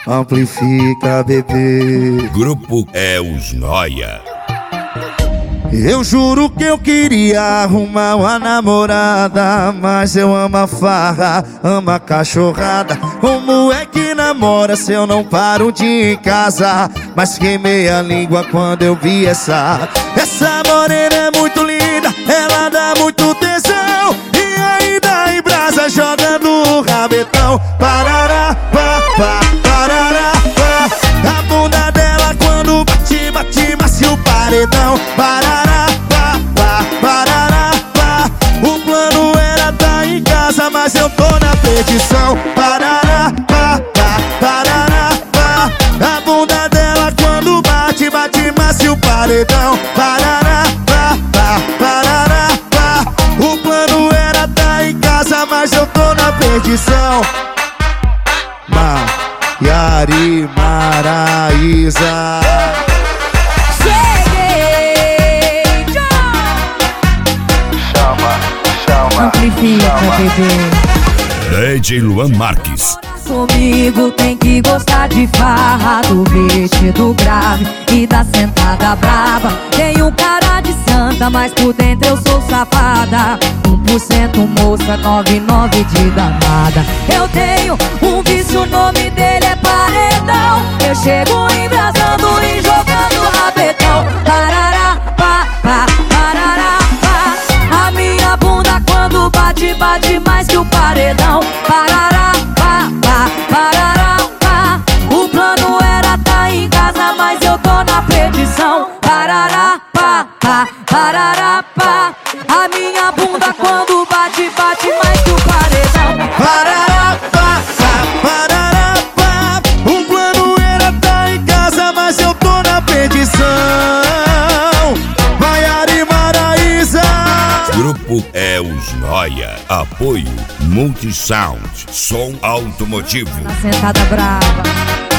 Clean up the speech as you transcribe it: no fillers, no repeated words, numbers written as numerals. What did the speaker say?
amplifica, bebê. Grupo é os Noia. Eu juro que eu queria arrumar uma namorada, mas eu amo a farra, amo a cachorrada. Como é que namora se eu não paro de ir em casa? Mas queimei a língua quando eu vi essa morena é muito linda, ela dá muito tesão. E ainda em brasa jogando o rabetão. Parará, pá, pá, parará, pá. A bunda dela quando bate, bate macio o paredão. Parará, pá, pá, parará, pá. O plano era tá em casa, mas eu tô na perdição. Parará, pá, pá, parará, pá. A bunda dela quando bate, bate macio o paredão. Parará, pá, pá, parará, pá. O plano era tá em casa, mas eu tô na perdição. Yari Maraísa. Cheguei, Chama. amplifica, bebê. DJ Luan Marques. Comigo tem que gostar de farra, do beat, do grave e da sentada brava. Tenho cara de santa, mas por dentro eu sou safada. 1% moça, 99 de danada. Eu tenho um vício, o nome dele é paredão. Eu chego embrasando e jogando rabetão. Parará, pá, pá, parará, pá. A minha bunda quando bate, bate mais que o paredão. Parará, pá, pá, parará, pá. O plano era tá em casa, mas eu tô na perdição. Parará, pá, pá, parará, pá. A minha bunda quando bate, bate mais que o paredão. Parará, pá, pá, parará, pá. O plano era tá em casa, mas eu tô na perdição. Yari Maraísa. Grupo é os Noia. Apoio Multisound, som automotivo. Na sentada brava.